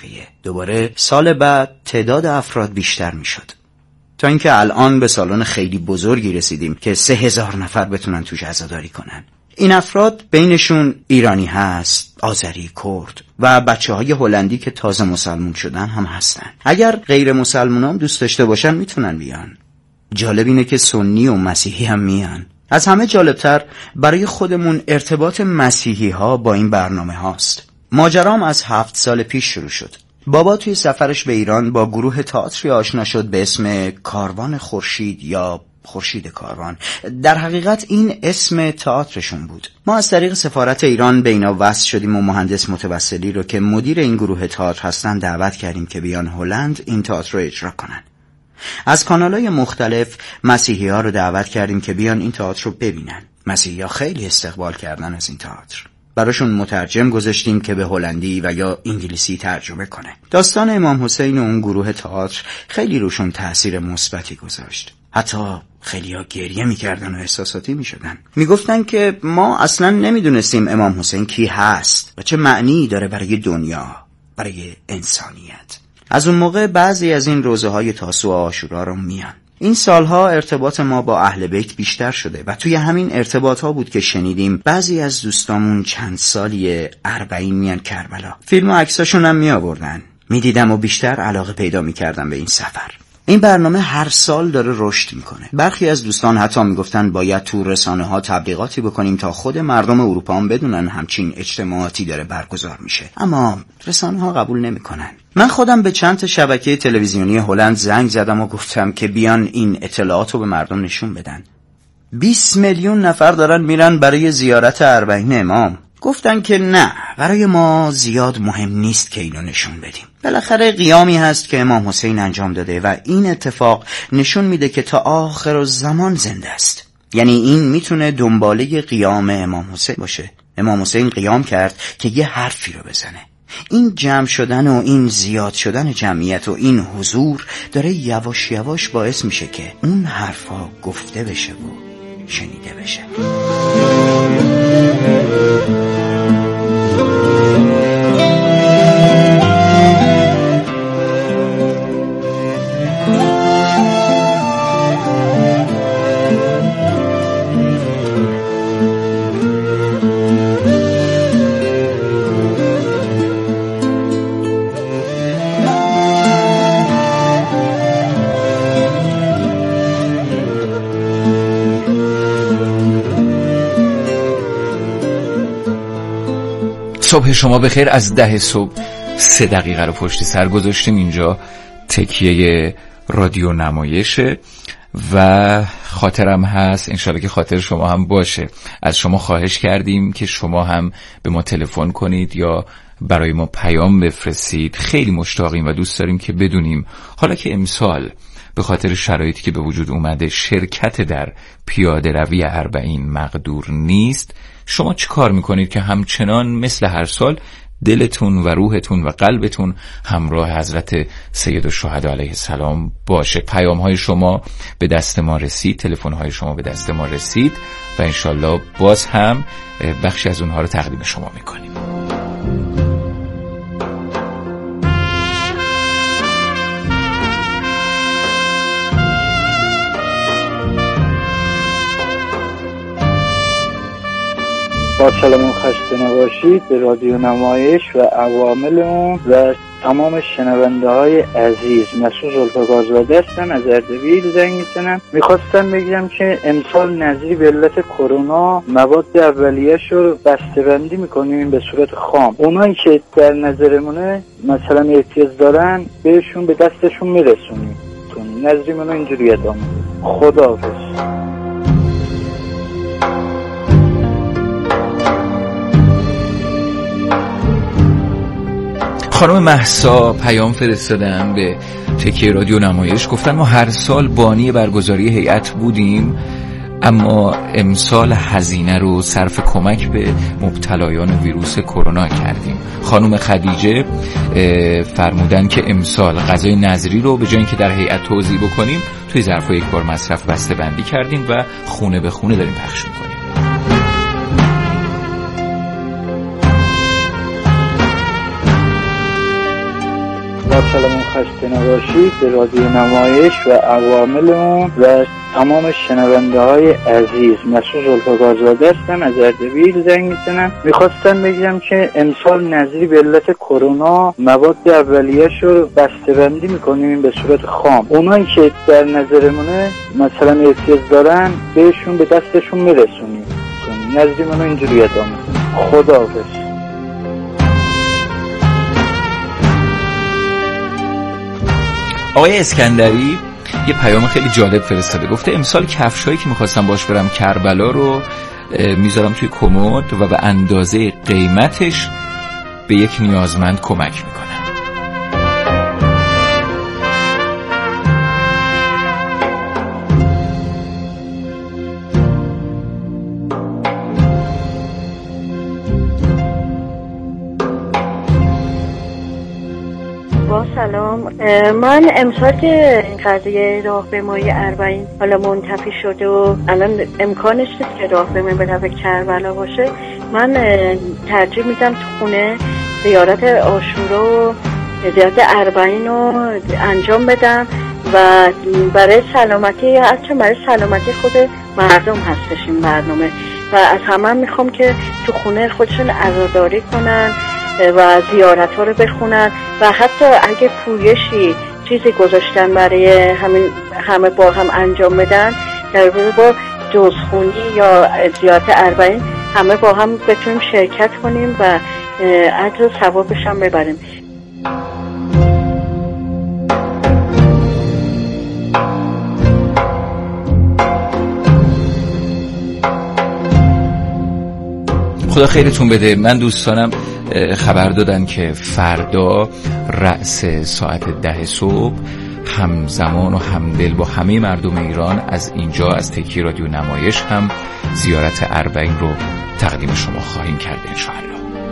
بقیه. دوباره سال بعد تعداد افراد بیشتر میشد تا اینکه الان به سالن خیلی بزرگی رسیدیم که 3000 نفر بتونن توش عزاداری کنن. این افراد بینشون ایرانی هست، آذری، کرد و بچه‌های هلندی که تازه مسلمون شدن هم هستن. اگر غیر مسلمونام دوست داشته باشن میتونن بیان. جالب اینه که سنی و مسیحی هم میان. از همه جالبتر برای خودمون ارتباط مسیحی ها با این برنامه هاست. ماجرام از 7 سال پیش شروع شد. بابا توی سفرش به ایران با گروه تئاتری آشنا شد به اسم کاروان خورشید یا خورشید کاروان. در حقیقت این اسم تئاترشون بود. ما از طریق سفارت ایران به اینا وصل شدیم و مهندس متوسلی رو که مدیر این گروه تئاتر هستن دعوت کردیم که بیان هلند این تئاتر رو اجرا کنن. از کانال‌های مختلف مسیحی ها رو دعوت کردیم که بیان این تئاتر رو ببینن. مسیحی ها خیلی استقبال کردن از این تئاتر. براشون مترجم گذاشتیم که به هلندی و یا انگلیسی ترجمه کنه. داستان امام حسین و اون گروه تئاتر خیلی روشون تأثیر مثبتی گذاشت. حتی خیلی‌ها گریه می‌کردن و احساساتی می‌شدن. میگفتن که ما اصلاً نمی‌دونستیم امام حسین کی هست و چه معنی داره برای دنیا، برای انسانیت. از اون موقع بعضی از این روزه‌های تاسوع و عاشورا رو میان. این سالها ارتباط ما با اهل بیت بیشتر شده و توی همین ارتباطها بود که شنیدیم بعضی از دوستامون چند سالیه 40 میان کربلا. فیلم و عکساشون هم میآوردن. میدیدم و بیشتر علاقه پیدا میکردم به این سفر. این برنامه هر سال داره رشد میکنه. برخی از دوستان حتی میگفتن باید تو رسانه‌ها تبلیغاتی بکنیم تا خود مردم اروپا هم بدونن همچین اجتماعاتی داره برگزار میشه. اما رسانه‌ها قبول نمیکنن. من خودم به چند تا شبکه تلویزیونی هلند زنگ زدم و گفتم که بیان این اطلاعات رو به مردم نشون بدن. 20 میلیون نفر دارن میرن برای زیارت 40 امام. گفتن که نه، برای ما زیاد مهم نیست که اینو نشون بدیم. بالاخره قیامی هست که امام حسین انجام داده و این اتفاق نشون میده که تا آخر الزمان زنده است. یعنی این میتونه دنباله قیام امام حسین باشه. امام حسین قیام کرد که یه حرفی رو بزنه. این جمع شدن و این زیاد شدن جمعیت و این حضور داره یواش یواش باعث میشه که اون حرفا گفته بشه و شنیده بشه. صبح شما بخیر. از 10 صبح 3 دقیقه رو پشت سر گذاشتیم. اینجا تکیه رادیو نمایشه و خاطرم هست، انشالله که خاطر شما هم باشه. از شما خواهش کردیم که شما هم به ما تلفن کنید یا برای ما پیام بفرستید. خیلی مشتاقیم و دوست داریم که بدونیم حالا که امسال به خاطر شرایطی که به وجود اومده شرکت در پیاده روی 40 مقدور نیست، شما چی کار میکنید که همچنان مثل هر سال دلتون و روحتون و قلبتون همراه حضرت سید الشهدا علیه السلام باشه؟ پیام های شما به دست ما رسید، تلفن های شما به دست ما رسید و انشالله باز هم بخشی از اونها رو تقدیم شما میکنیم. با سلام خسته نباشید به رادیو نمایش و عوامل اون و تمام شنونده های عزیز. مسعود زلفقارزاده هستم از اردبیل زنگ میزنم. میخواستم بگم که امسال نظری به علت کرونا مواد اولیه‌اش رو بسته‌بندی میکنیم به صورت خام. اونایی که در نظرمونه مثلا احتیاج دارن بهشون به دستشون میرسونیم. نظریمون اینجوری ادامه. خداحافظ. خانم مهسا پیام فرستادن به تکیه رادیو نمایش، گفتن ما هر سال بانی برگزاری هیئت بودیم اما امسال هزینه رو صرف کمک به مبتلایان ویروس کرونا کردیم. خانم خدیجه فرمودن که امسال غذای نظری رو به جای اینکه در هیئت توزیع بکنیم توی ظرف‌های یک بار مصرف بسته بندی کردیم و خونه به خونه داریم پخش می‌کنیم. با سلام خسته نباشید به رادیو نمایش و عوامل اون و تمام شنونده های عزیز. مسعود زلفقارزاده هستم از اردبیل زنگ میزنم. میخواستم بگم که امسال نظری به علت کرونا مواد اولیه‌اش رو بسته‌بندی میکنیم به صورت خام. اونایی که در نظرمونه مثلا احتیاج دارن بهشون به دستشون میرسونیم. نظری منو اینجوری ادامه میدم. خداحافظ. آقای اسکندری یه پیام خیلی جالب فرستاده. گفته امسال کفشایی که میخواستم باش برم کربلا رو میذارم توی کمد و به اندازه قیمتش به یک نیازمند کمک میکنم. سلام، من امسال که این قضیه راهپیمایی اربعین حالا منتفی شده و الان امکانش نیست که راهپیمایی به کربلا باشه، من ترجیح میدم تو خونه زیارت عاشورا و زیارت اربعین رو انجام بدم و برای سلامتی، هرچه برای سلامتی خود مردم هستش این برنامه و از همه میخوام که تو خونه خودشون عزاداری کنن و زیارت ها رو بخونن و حتی اگه پویشی چیزی گذاشتن برای همه با هم انجام بدن، در با جزخونی یا زیارت اربعین همه با هم بتونیم شرکت کنیم و اجر و ثوابش هم ببریم. خدا خیرتون بده. من دوستانم خبر دادن که فردا رأس ساعت 10 صبح همزمان و همدل با همه مردم ایران از اینجا از تکی رادیو نمایش هم زیارت اربعین رو تقدیم شما خواهیم کرد انشاءالله.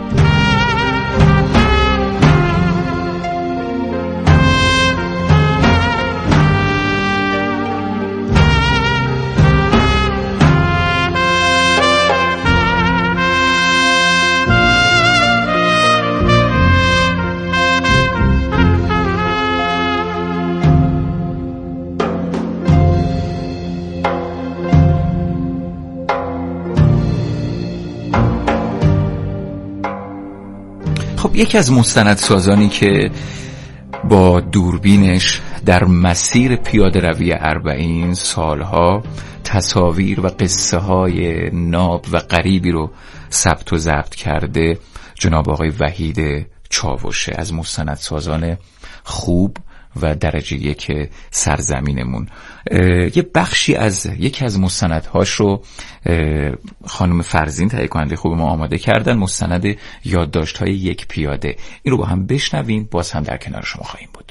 یکی از مستندسازانی که با دوربینش در مسیر پیاده روی اربعین سالها تصاویر و قصه های ناب و غریبی رو ثبت و ضبط کرده جناب آقای وحید چاوشه، از مستندسازان خوب و درجه یک سرزمینمون. یه بخشی از یکی از مستندهاش رو خانم فرزین تهیه کننده خوب ما آماده کردن، مستند یادداشت‌های یک پیاده. این رو با هم بشنویم، باز هم در کنار شما خواهیم بود.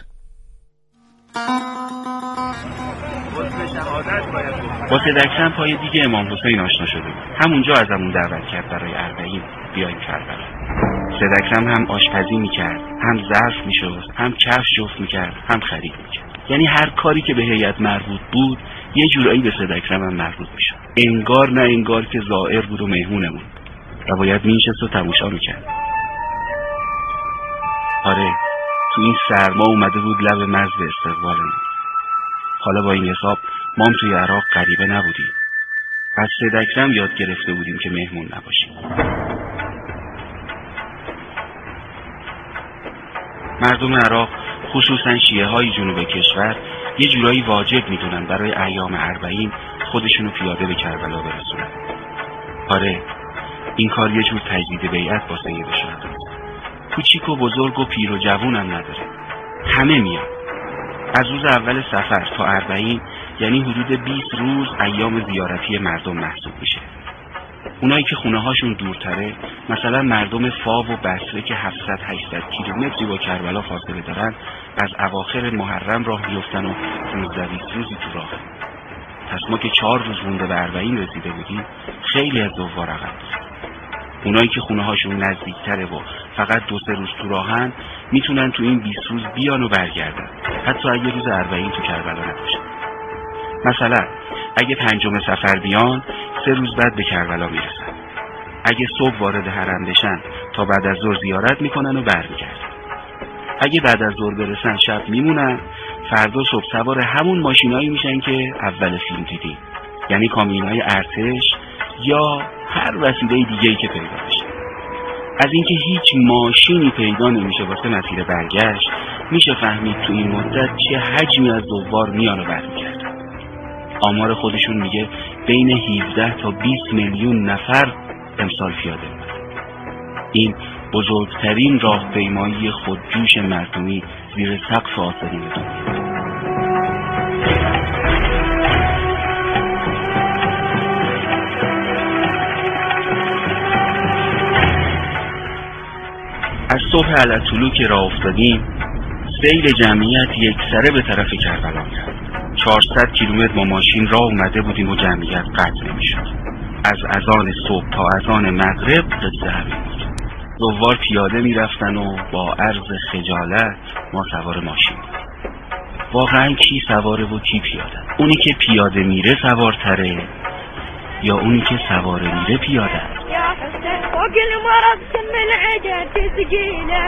با سدکسن پای دیگه امام حسین آشنا شده بود. همونجا ازمون دعوت کرد برای اربعین بیایم کربلا. سدکسن هم آشپزی میکرد، هم ظرف میشست، هم کفش جفت میکرد، هم خرید میکرد. یعنی هر کاری که به هیئت مربوط بود یه جورایی به سدکسن هم مربوط میشد. انگار نه انگار که زائر بود و مهمونمون و باید مینشست و تماشا میکرد. آره، تو این سرما اومده بود لب مرز به استقبالمون. حالا با این حساب ما هم توی عراق غریبه نبودیم. از سدکسن یاد گرفته بودیم که مهمون نباشیم. مردم عراق خصوصا شیعه های جنوب کشور یه جورایی واجب میدونن برای ایام اربعین خودشونو پیاده به کربلا برسونن. آره، این کار یه جور تجدید بیعت با سید شهدا. کوچیک و بزرگ و پیر و جوون هم نداره، همه میان. از روز اول سفر تا اربعین یعنی حدود 20 روز ایام زیارتی مردم محسوب میشه. اونایی که خونه هاشون دورتره، مثلا مردم فاو و بصره که 700-800 کیلومتری با کربلا فاصله دارن، از اواخر محرم راه میفتن و 15-20 روزی تو راه. پس ما که 4 روز مونده به اربعین رسیده بودیم، خیلی از زوار عقب بود. اونایی که خونه هاشون نزدیکتره و فقط 2-3 روز تو راهن، میتونن تو این 20 روز بیان و برگردن، حتی اگه روز اربعین تو کربلا نباشه. مثلا اگه 5 سفر بیان، 3 روز بعد به کربلا میرسن. اگه صبح وارد حرم بشن تا بعد از ظهر زیارت میکنن و برمیگردن. اگه بعد از ظهر برسن شب میمونن، فردا صبح سوار همون ماشینایی میشن که اول فیلم دیدیم، یعنی کامیونای ارتش یا هر وسیله دیگه‌ای که پیدا بشه. از اینکه هیچ ماشینی پیدا نمیشه واسه مسیر برگشت میشه فهمید تو این مدت چه حجمی از زوار میان و برمیگردن. آمار خودشون میگه بین 17 تا 20 میلیون نفر امسال پیاده میرن. این بزرگترین راهپیمایی خودجوش مردمی زیر سقف آسمون دنیا. از صبح علتولو که راه افتادیم سیل جمعیت یک سره به طرف کربلا می‌رفت. 400 کیلومتر با ماشین راه اومده بودیم و جمعیت قطع نمی‌شد. از اذان صبح تا اذان مغرب قصه همین بود. زوار پیاده می‌رفتن و با عرض خجالت ما سوار ماشین بودیم. واقعا کی سواره و کی پیاده؟ اونی که پیاده میره سوارتره یا اونی که سواره میره پیاده؟ وكل مرض سم العجل تسقيله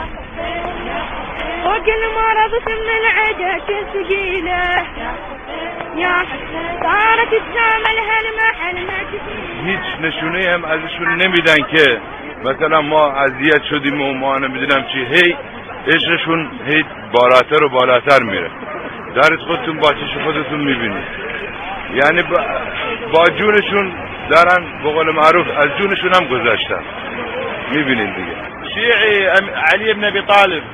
وكل مرض سم العجل تسقيله يا صارت تجامل هالمحل ما تسقيله. هیچ نشونه هم ازشون نمیدن که مثلا ما اذیت شدیم و ما نمیدونم چی، هی عشقشون هی بالاتر و بالاتر میره. درت خودتون با چشم خودتون میبینید، یعنی با جونشون دارن به قول معروف از جونشون هم گذاشتن. میبینید دیگه. شیعی علی بن ابی طالب.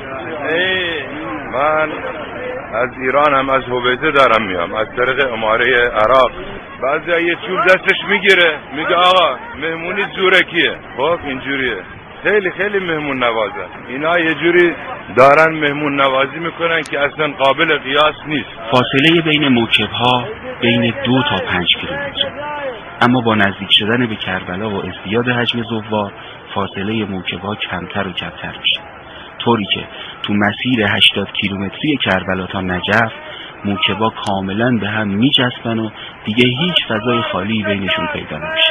من از ایران هم از هویزه دارم میام، از طریق اماره عراق. بعضی یه چوب دستش میگیره میگه آقا مهمونی زورکیه. خب اینجوریه. خیلی خیلی مهمون نوازن. اینا یه جوری دارن مهمون نوازی میکنن که اصلا قابل قیاس نیست. فاصله بین موکب‌ها بین 2 تا 5 کیلومتر، اما با نزدیک شدن به کربلا و ازدیاد حجم زوار فاصله موکب‌ها کمتر و کمتر میشه، طوری که تو مسیر 80 کیلومتری کربلا تا نجف موکب‌ها کاملا به هم میچسبن و دیگه هیچ فضای خالی بینشون پیدا نمیشه.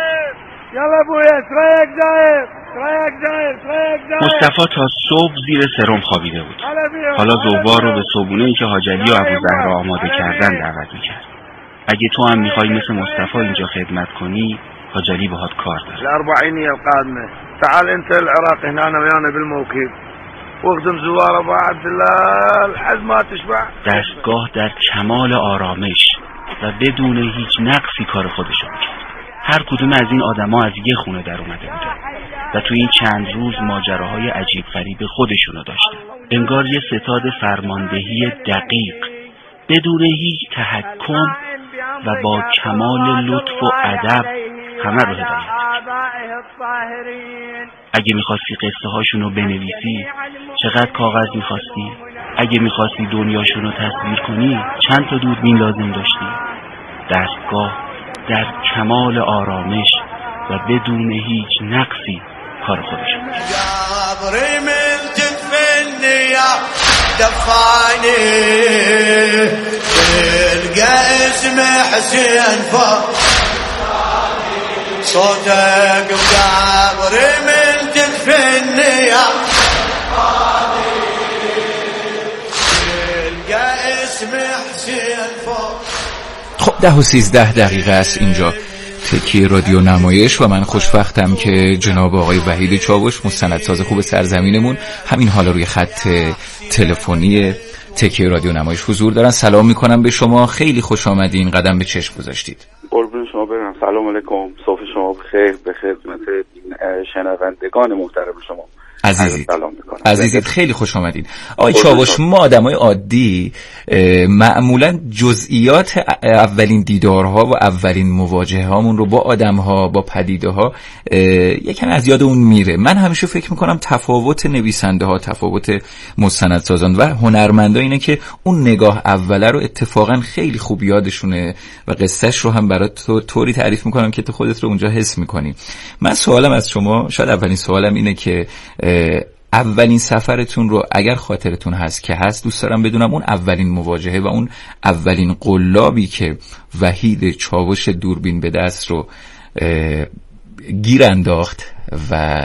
مصطفی تا صبح زیر سرم خوابیده بود. حالا زوار رو به صبونه‌ای که حاج علی و ابوزهرا آماده کردن دعوت میکرد. اگه تو هم میخوای مثل مصطفی اینجا خدمت کنی، حاج علی باهات کار داره. الأربعينية القادمة تعال انت العراق هنا ويانا بالموكب واخدم زوار ابو عبد الله لحد ما تشبع. دستگاه در کمال آرامش و بدون هیچ نقصی کار خودشو میکرد. هر کدوم از این آدما از یه خونه در اومده بودن و تو این چند روز ماجراهای عجیب غریب خودشونو داشتن. انگار یه ستاد فرماندهی دقیق بدون هیچ تحکم و با کمال لطف و ادب همه رو هدایت کرد. اگه میخواستی قصه هاشونو بنویسی چقدر کاغذ میخواستی؟ اگه میخواستی دنیاشونو تصویر کنی چند تا دوربین لازم داشتی؟ دستگاه در کمال آرامش و بدون هیچ نقصی کار خودشون دفاني تلقى اسم حسين فوق صوتك بقبري من تدفني يا تلقى اسم حسين فوق. خب 10:13 است اینجا تکیه رادیو نمایش و من خوشبختم که جناب آقای وحید چاوش مستندساز خوب سرزمینمون همین حالا روی خط تلفنی تکیه رادیو نمایش حضور دارن. سلام میکنم به شما، خیلی خوش آمدین، قدم به چشم گذاشتید. قربون شما برم. سلام علیکم، صبح شما بخیر، به خدمت شنوندگان محترم شما عزیزید خیلی خوش آمدید. آقای چاوش، ما آدمای عادی معمولا جزئیات اولین دیدارها و اولین مواجهه هامون رو با آدمها با پدیده ها یکم از یادمون میره. من همیشه فکر میکنم تفاوت نویسنده ها، تفاوت مستندسازان و هنرمندا اینه که اون نگاه اوله رو اتفاقا خیلی خوب یادشونه و قصهش رو هم برات طوری تعریف میکنم که تو خودت رو اونجا حس میکنی. من سوالم از شما، شاید اولین سوالم اینه که اولین سفرتون رو اگر خاطرتون هست که هست، دوست دارم بدونم اون اولین مواجهه و اون اولین قلابی که وحید چاوش دوربین به دست رو گیر انداخت و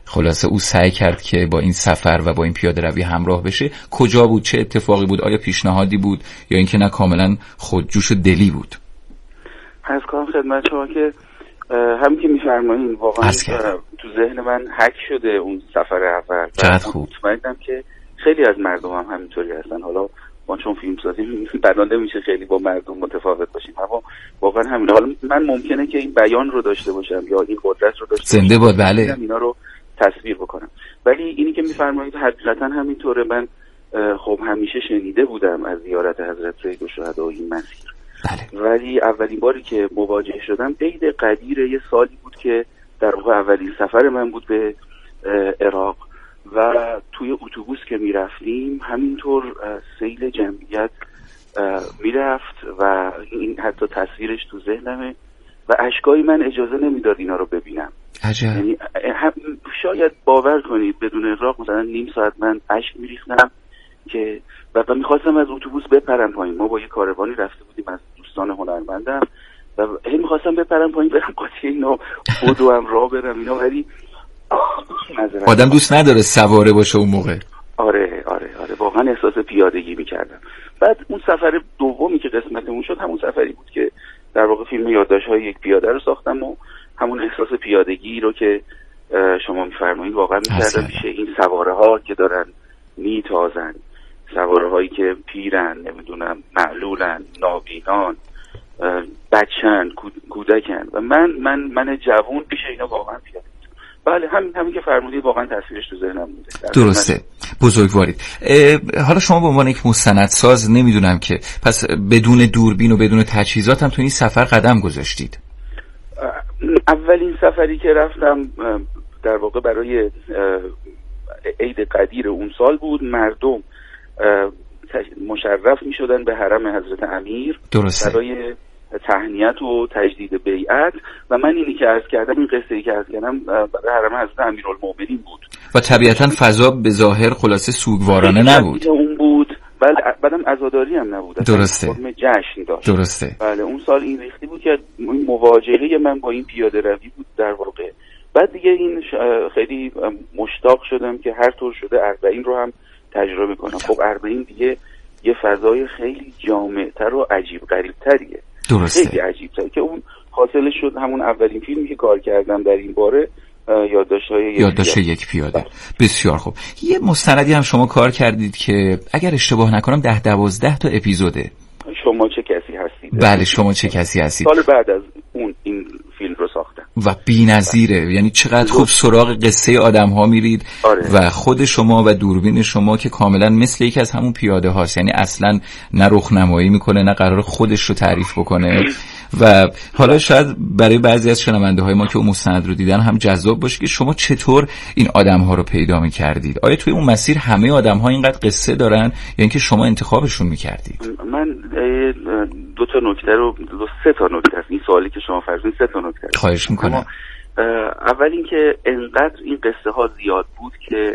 خلاصه او سعی کرد که با این سفر و با این پیاده روی همراه بشه. کجا بود؟ چه اتفاقی بود؟ آیا پیشنهادی بود یا اینکه نه کاملا خودجوش و دلی بود؟ از کام خدمت شما که همین که میفرمایین واقعا تو ذهن من حک شده اون سفر اول. چقدر خوب. مطمئنم که خیلی از مردم هم همینطوری هستن. حالا ما چون فیلم سازیم بنا نمیشه خیلی با مردم متفاوت باشیم، اما واقعا همین. حالا من ممکنه که این بیان رو داشته باشم یا این قدرت رو داشته زنده باد بله اینا رو تصویر بکنم، ولی اینی که میفرمایید حقیقتا همینطوره. من خب همیشه شنیده بودم از زیارت حضرت سید الشهدا و این مسیر، بله. ولی اولین باری که مواجه شدم عید قدیر یه سالی بود که در واقع اولین سفر من بود به عراق و توی اتوبوس که میرفتیم همینطور سیل جمعیت میرفت و این حتی تصویرش تو ذهنمه و اشکای من اجازه نمیداد اینا رو ببینم. عجب. یعنی شاید باور کنید بدون اغراق مثلا نیم ساعت من اشک میریختم که و میخواستم از اتوبوس بپرم پایین. ما با یه کاروانی رفته بودیم از دوستان هنرمندم و میخواستم بپرم پایین برم قاطی اینا بودو هم راه برم اینا، ولی آدم دوست نداره سواره باشه اون موقع. آره واقعا احساس پیادگی میکردم. بعد اون سفر دومی که قسمتمون شد همون سفری بود که در واقع فیلم یادداشت‌های یک پیاده رو ساختم و همون احساس پیادگی رو که شما میفرمایید واقعا میکردم میشه این سواره ها که دارن میتازن، سواره هایی که پیرن، نمیدونم معلولن، نابینان، بچن، کودکن و من جوون پیش اینا واقعا پیاده. بله همین که فرمودید واقعا تصویرش تو ذهنم بوده. درسته، بزرگوارید. حالا شما به عنوان یک مستندساز نمیدونم که پس بدون دوربین و بدون تجهیزات هم تو این سفر قدم گذاشتید؟ اولین سفری که رفتم در واقع برای عید قدیر اون سال بود. مردم مشرف می شدن به حرم حضرت امیر برای تهنیت و تجدید بیعت و من اینی که عرض کردم، این قصه‌ای که عرض کردم برای حرم حضرت امیرالمومنین بود و طبیعتاً فضا به ظاهر خلاصه سوگوارانه نبود. اون بود بعدم عزاداری هم نبود، درسته، فرم جشن داشت. درسته. بله اون سال این ریختی بود که این مواجهه من با این پیاده روی بود در واقع. بعد دیگه این خیلی مشتاق شدم که هر طور شده اربعین رو هم تجربه کنم. خب اربعین دیگه یه فضای خیلی جامع‌تر و عجیب غریب‌تریه. درسته. خیلی عجیب‌تره که اون حاصلش شد همون اولین فیلمی که کار کردم در این باره، یادداشت یک پیاده. بسیار خوب. یه مستندی هم شما کار کردید که اگر اشتباه نکنم 10-12 تا اپیزوده. شما چه کسی هستید؟ بله شما چه کسی هستید. سال بعد از اون این فیلم رو ساختم و بی‌نظیره. یعنی چقدر خوب سراغ قصه آدم‌ها میرید. آره. و خود شما و دوربین شما که کاملا مثل یکی از همون پیاده هاست، یعنی اصلا نه رخنمایی میکنه نه قرار خودش رو تعریف بکنه. و حالا شاید برای بعضی از شنونده های ما که اون مستند رو دیدن هم جذاب باشه که شما چطور این آدم ها رو پیدا میکردید. آیا توی اون مسیر همه آدم ها اینقدر قصه دارن یا اینکه شما انتخابشون میکردید؟ من دو تا نکته رو سه تا نکته است این سوالی که شما فرضین، سه تا نکته است. خواهش میکنم. اول اینکه انقدر این قصه ها زیاد بود که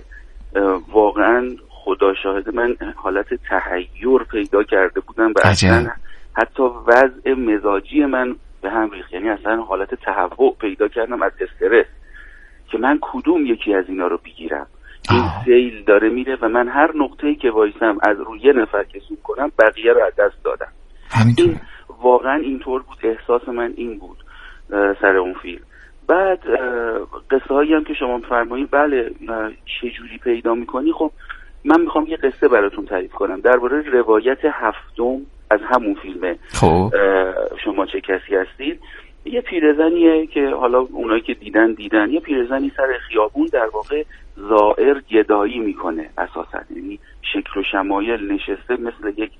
واقعا خدا شاهد من حالت تحیر پیدا کرده بودم و اصلا حتی وضع مزاجی من به هم ریخت. یعنی اصلا حالت تهوع پیدا کردم از استرس که من کدوم یکی از اینا رو بگیرم. این سیل داره میره و من هر نقطه‌ای که وایسم از روی یه نفر که زوم کنم بقیه رو از دست دادم. این واقعا اینطور بود، احساس من این بود سر اون فیلم. بعد قصه هایی هم که شما فرمایید بله چجوری پیدا میکنی. خب من میخوام یه قصه براتون تعریف کنم درباره روایت هفتم از همون فیلمه. خب شما چه کسی هستید. یه پیرزنیه که حالا اونایی که دیدن یه پیرزنی سر خیابون در واقع زائر گدایی میکنه اساسا، یعنی شکل و شمایل نشسته مثل یک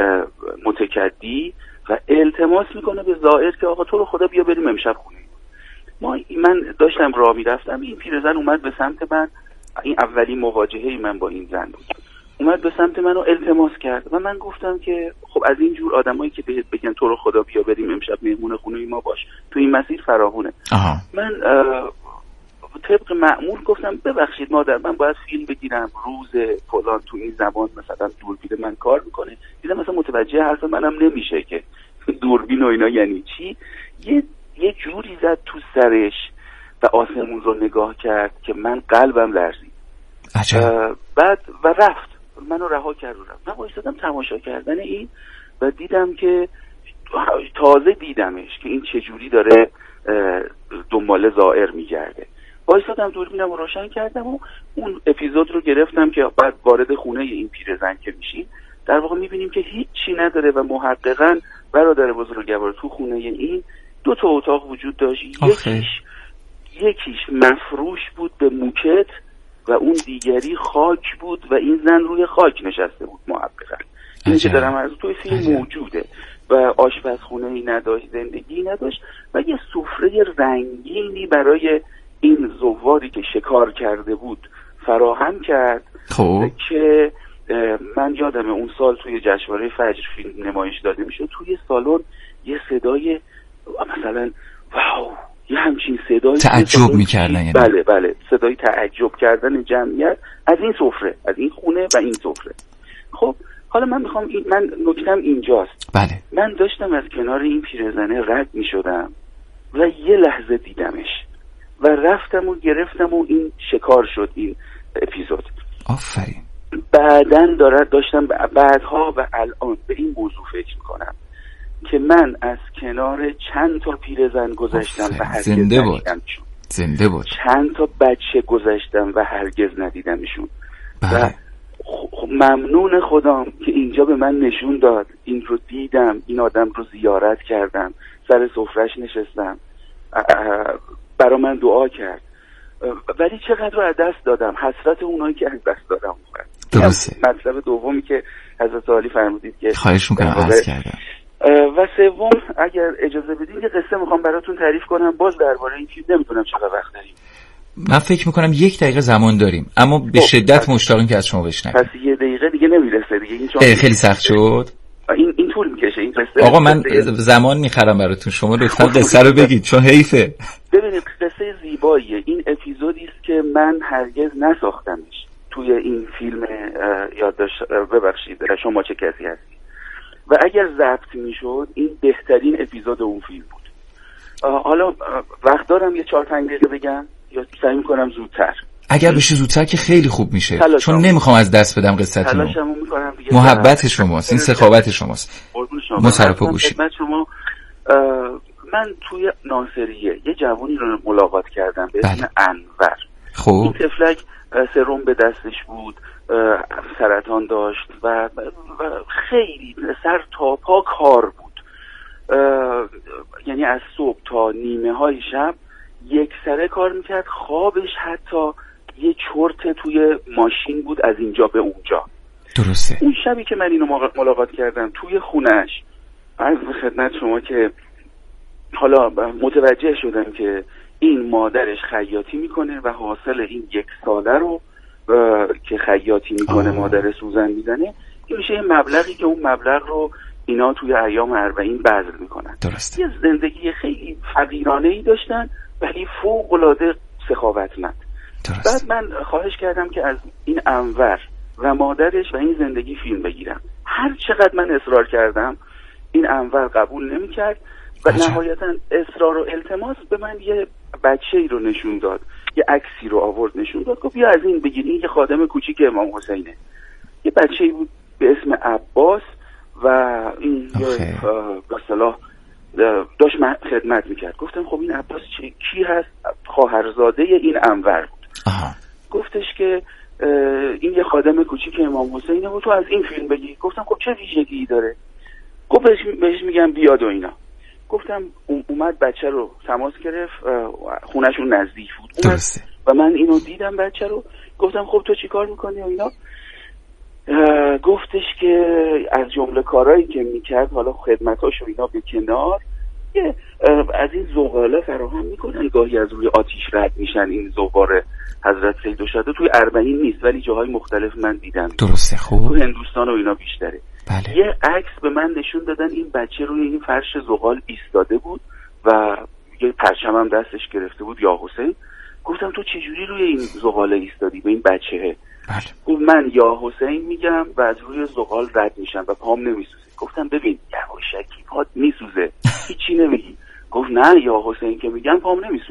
متکدی و التماس میکنه به زائر که آقا تو رو خدا بیا بریم امشب خونه. من داشتم راه میرفتم، این پیرزن اومد به سمت من، این اولین مواجهه من با این زن بود، اومد به سمت من و التماس کرد و من گفتم که خب از این جور آدمایی که بهت بگن تو رو خدا بیا بریم امشب مهمون خونه ما باش، تو این مسیر فراهونه. من طبق معمول گفتم ببخشید مادر من باید فیلم بگیرم روز فلان تو این زمان مثلا دوربین من کار میکنه. دیدم مثلا متوجه حرف منم نمیشه که دوربین و اینا یعنی چی. یه جوری زد تو سرش و آسمون رو نگاه کرد که من قلبم لرزید. بعد و رفت، منو رها کرد و رفت. من وایسادم تماشا کردن این و دیدم که تازه دیدمش که این چجوری داره دنبال زائر میگرده. وایسادم دوربینم رو روشن کردم و اون اپیزود رو گرفتم که بعد وارد خونه این پیرزن که میشیم در واقع میبینیم که هیچی نداره و محققاً برادر بزرگوار تو خونه این 2 تا اتاق وجود داشت. یکیش مفروش بود به موکت و اون دیگری خاک بود و این زن روی خاک نشسته بود. محققاً این که دارم از توی فیلم موجوده و آشپزخونه‌ای نداشت، زندگی نداشت و یه سفره رنگینی برای این زواری که شکار کرده بود فراهم کرد. که من یادم اون سال توی جشنواره فجر فیلم نمایش داده میشد، توی سالن یه صدای مثلا واو، یه همچین صدایی تعجب میکردن. بله صدای تعجب کردن جمعیت از این سفره، از این خونه و این سفره. خب حالا من میخوام من نکتم اینجاست. بله. من داشتم از کنار این پیرزنه رد میشدم و یه لحظه دیدمش و رفتم و گرفتم و این شکار شد این اپیزود. آفرین. داشتم بعدها و الان به این موضوع فکر میکنم که من از کنار چند تا پیرزن گذشتم و هرگز ندیدمشون. زنده بود. چند تا بچه گذشتم و هرگز ندیدمشون. و ممنون خدام که اینجا به من نشون داد، این رو دیدم، این آدم رو زیارت کردم، سر سفرش نشستم، برا من دعا کرد، ولی چقدر رو از دست دادم، حسرت اونایی که از دست دادم. درسته. مطلب دومی که حضرت عالی فرمودید که خواهش میکنم عرض کردم. و سوم اگر اجازه بدید یه قصه میخوام براتون تعریف کنم باز درباره این فیلم. نمیدونم چقدر وقت داریم. من فکر میکنم 1 دقیقه زمان داریم، اما به شدت مشتاقیم که از شما بشنویم. پس 1 دقیقه دیگه نمیرسه دیگه. این خیلی سخت شد. این طول میکشه این قصه. آقا من زمان میخرم براتون، شما لطفا قصه رو بگید چون حیفه. ببینید قصه زیباییه. این اپیزودی است که من هرگز نساختمش توی این فیلم یادداشت. ببخشید شما چه کسی هستی؟ و اگر ضبط میشد این بهترین اپیزود اون فیلم بود. حالا وقت دارم یه 4-5 دقیقه بگم یا سعی میکنم زودتر؟ اگر بشه زودتر که خیلی خوب میشه، چون نمیخوام از دست بدم قصتونو. محبت شماست، این سخاوت شماست. ما سرپا گوشیم. شما من توی ناصریه یه جوانی رو ملاقات کردم به اسم انور. خب این طفلک سرم به دستش بود، سرطان داشت و خیلی سر تا پا کار بود. یعنی از صبح تا نیمه های شب یک سره کار میکرد. خوابش حتی یه چرت توی ماشین بود از اینجا به اونجا. درسته. اون شبی که من اینو ملاقات کردم توی خونش، عرض به خدمت شما که حالا متوجه شدم که این مادرش خیاطی میکنه و حاصل این 1 ساله رو که خیاطی میکنه مادر سوزن میزنه این میشه یه مبلغی که اون مبلغ رو اینا توی ایام 40 بذل میکنن. درسته. یه زندگی خیلی فقیرانه‌ای داشتن ولی فوق‌العاده سخاوتمند. بعد من خواهش کردم که از این انور و مادرش و این زندگی فیلم بگیرم. هر چقدر من اصرار کردم این انور قبول نمی‌کرد و نهایتا اصرار و التماس به من یه بچه‌ای رو نشون داد، یه عکسی رو آورد نشون داد، گفت بیا از این بگیر، این یه خادم کوچیک امام حسینه. یه بچه‌ای بود به اسم عباس و این به اصطلاح داشت خدمت میکرد. گفتم خب این عباس کی هست؟ خواهرزاده این انور بود. گفتش که این یه خادم کوچیک امام حسینه و تو از این فیلم بگی. گفتم خب چه ویژگی داره؟ گفت بهش میگم بیاد و اینا. گفتم اومد بچه رو تماس گرفت، خونهشون نزدیک بود، اومد و من اینو دیدم بچه رو. گفتم خب تو چی کار میکنی و اینا؟ گفتش که از جمله کارهایی که میکرد، حالا خدمتاشو اینا به کنار، از این زغاله فراهم میکنن، گاهی از روی آتیش رد میشن. این زغار حضرت سیدالشهدا توی 40 نیست ولی جاهای مختلف من دیدم. درسته. خوب تو هندوستان و اینا بیشتره. بله. یه عکس به من نشون دادن این بچه روی این فرش زغال ایستاده بود و یه پرچم هم دستش گرفته بود، یا حسین. گفتم تو چجوری روی این زغال ایستادی به این بچهه؟ بله. من یا حسین میگم و از روی زغال رد میشم و پام نمیسوزه. گفتم ببین یواشکی پات میسوزه، هیچی نمیگی. گفت نه یا حسین که میگم پام نمیسوزه.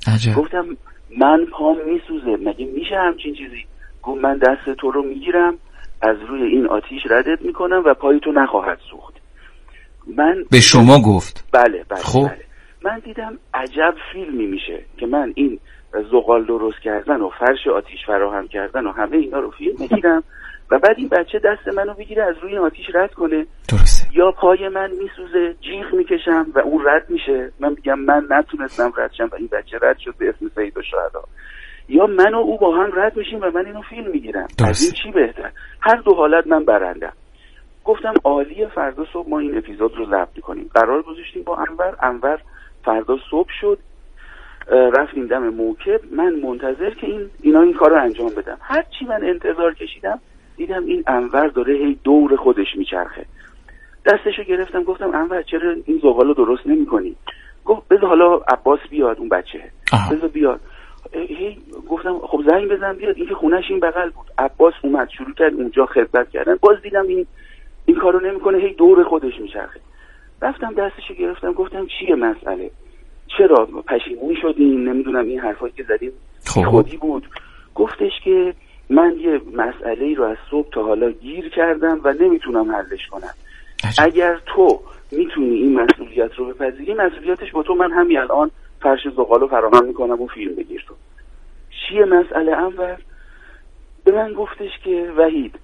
عجب. گفتم من پام میسوزه، مگه میشه همچین چیزی؟ گفت من دست تو رو میگیرم، از روی این آتیش ردت میکنم و پای تو نخواهد سوخت. من به شما گفت؟ بله. خب بله. من دیدم عجب فیلمی میشه که من این زغال درست کردن و فرش آتیش فراهم کردن و همه اینا رو فیلم میگیرم و بعد این بچه دست منو بگیره از روی این آتیش رد کنه. درسته. یا پای من میسوزه، جیغ میکشم و اون رد میشه، من میگم من نتونستم رد شم و این بچه رد شد به اسم سید الشهدا. یا من و او با هم رد میشیم و من اینو فیلم میگیرم. از این چی بهتر؟ هر دو حالت من برندم. گفتم عالیه، فردا صبح ما این اپیزود رو ضبط میکنیم. قرار گذاشتیم با انور فردا صبح شد، رفتیم دم موکب، من منتظر که اینا این کار رو انجام بدم. هر چی من انتظار کشیدم دیدم این انور داره هی دور خودش میچرخه. دستشو گرفتم گفتم انور چرا این زغالو درست نمی‌کنی؟ گفت بذار حالا عباس بیاد، اون بچه بذار بیاد. هی گفتم خب زنگ بزن بیاد، این که خونش این بغل بود. عباس اومد شروع کرد اونجا خدمت کردن، باز دیدم این کارو نمی‌کنه، هی دور خودش میچرخه. رفتم دستشو گرفتم گفتم چیه مسئله؟ چرا پشیمون شدین؟ نمیدونم این حرفایی که زدیم خودی بود. گفتش که من یه مسئله‌ای رو از صبح تا حالا گیر کردم و نمیتونم حلش کنم. اگر تو میتونی این مسئولیت رو بپذیری، مسئولیتش با تو، من همین الان فرش زغالو فراهم میکنم و فیلم بگیر تو. چیه مسئله انور؟ به من گفتش که وحید،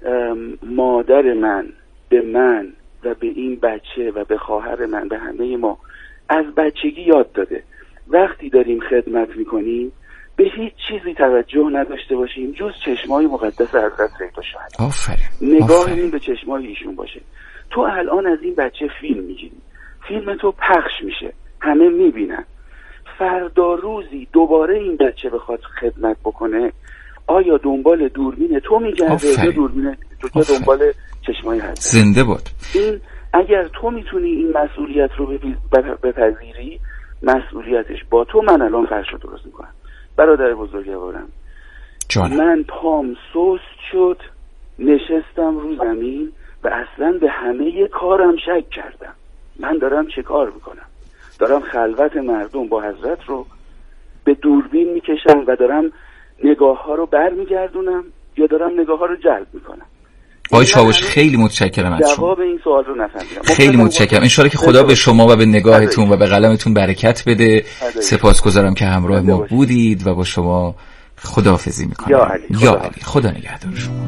مادر من به من و به این بچه و به خواهر من، به همه ما از بچگی یاد داده وقتی داریم خدمت میکنیم به هیچ چیزی توجه نداشته باشیم جز چشمای مقدس حضرت سید الشهدا. آفرین. نگاهمون به چشمای ایشون باشه. تو الان از این بچه فیلم میگیری، فیلم تو پخش میشه، همه میبینن. فردا روزی دوباره این بچه بخواد خدمت بکنه، آیا دنبال دوربین تو میگرده یا دوربین تو دنبال چشمای حضرت؟ زنده بود. این اگر تو میتونی این مسئولیت رو بپذیری، مسئولیتش با تو. من الان فرش رو درست میکنم. برادر بزرگوارم، من پام سست شد، نشستم رو زمین و اصلا به همه کارم شک کردم. من دارم چه کار میکنم؟ دارم خلوت مردم با حضرت رو به دوربین میکشم و دارم نگاه ها رو برمیگردونم یا دارم نگاه ها رو جلب میکنم؟ آقای چاوش خیلی متشکرم از شما. جواب این سوال رو نفهمیدم. خیلی متشکرم. ان شاءالله که خدا به شما و به نگاهتون و به قلمتون برکت بده. سپاسگزارم که همراه ما بودید و با شما خداحافظی میکنم. یا علی. خدا نگهدار شما.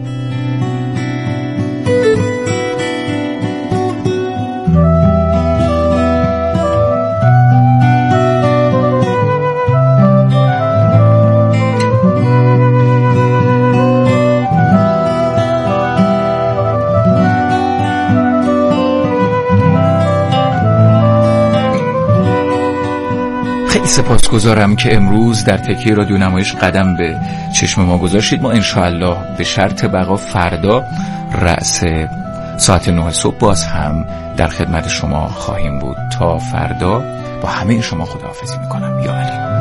سپاسگزارم که امروز در تکیه رادیو نمایش قدم به چشم ما گذاشتید. ما انشاءالله به شرط بقا فردا رأس ساعت 9 صبح باز هم در خدمت شما خواهیم بود. تا فردا با همه شما خداحافظی میکنم. یا علی.